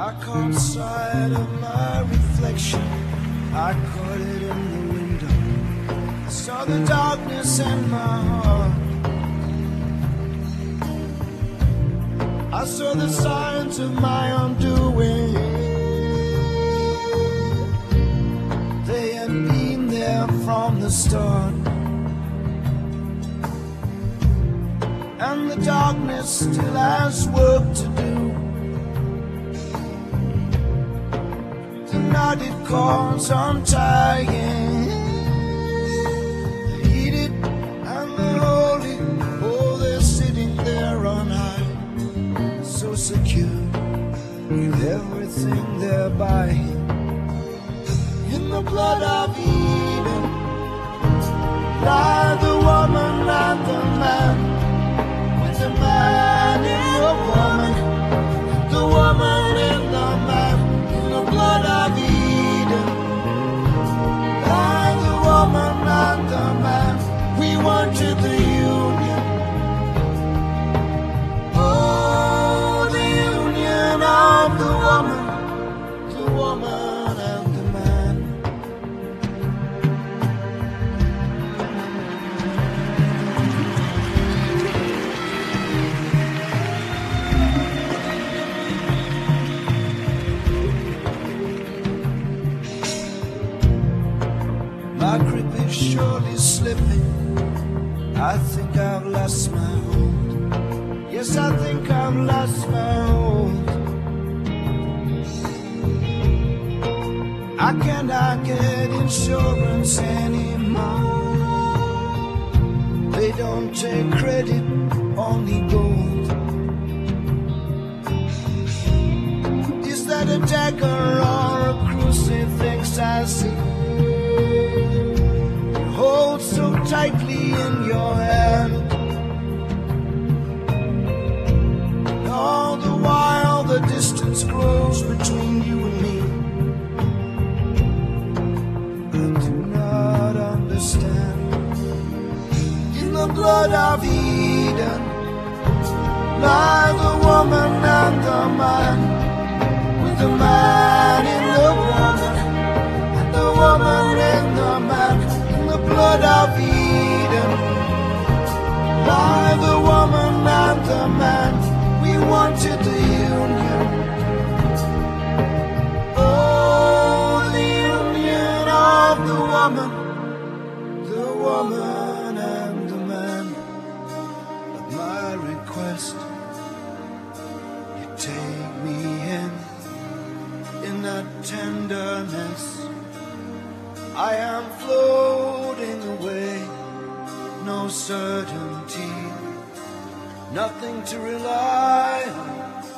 I caught sight of my reflection. I caught it in the window. I saw the darkness in my heart. I saw the signs of my undoing. They had been there from the start. And the darkness still has work to do. The knotted cords untying, the heated and the holy, oh, they're sitting there on high, so secure with everything they're buying. In the blood of Eden lie the woman and the man, with the man in the woman, the woman in the man. In the blood of Eden lie the woman and the man. We wanted the union, oh, the union of the woman and the man. My grip is surely slipping. I think I've lost my hold. Yes, I think I've lost my hold. I cannot get insurance anymore. They don't take credit, only gold. Is that a dagger or a crucifix I see? Hold so tightly in your hand. And all the while the distance grows between you and me. I do not understand. In the blood of Eden lie the woman and the man, with the man in the woman and the woman in the man. Blood of Eden lie the woman and the man. We wanted the union, oh, the union of the woman and the man. At my request, you take me in that tenderness. I am floating away, no certainty, nothing to rely on,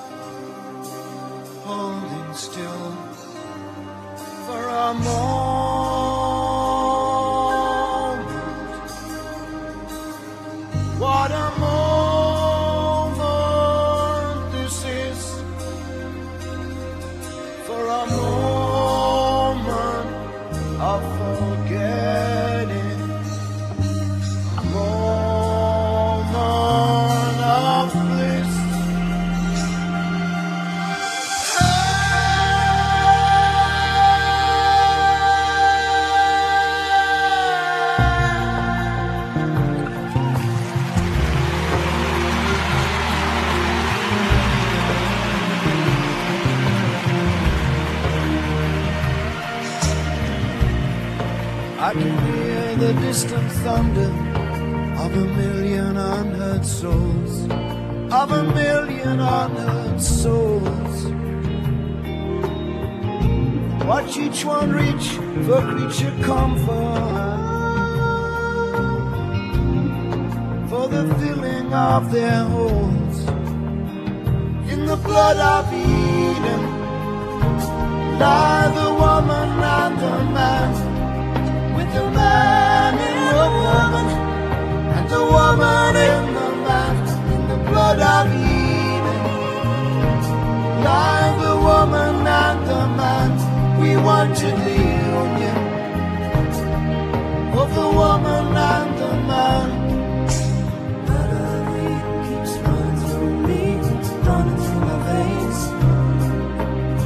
holding still for a moment. What a moment this is, for a moment of forgetting, a moment of bliss. I can hear the distant thunder of a million unheard souls, of a million unheard souls. Watch each one reach for creature comfort, for the filling of their holes. In the blood of Eden lie the woman and the man, with the man in the woman and the woman in the man. In the blood of Eden lie the woman and the man. We wanted the union of the woman and the man. Blood of Eden keeps running through me, running through my veins.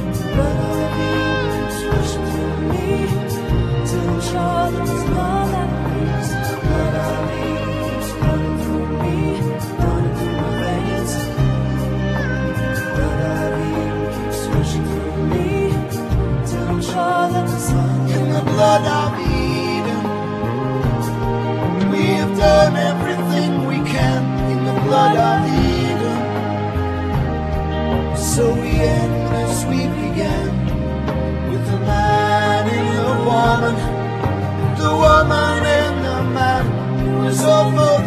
So we end as we began, with the man in the woman, the woman in the man, who was almost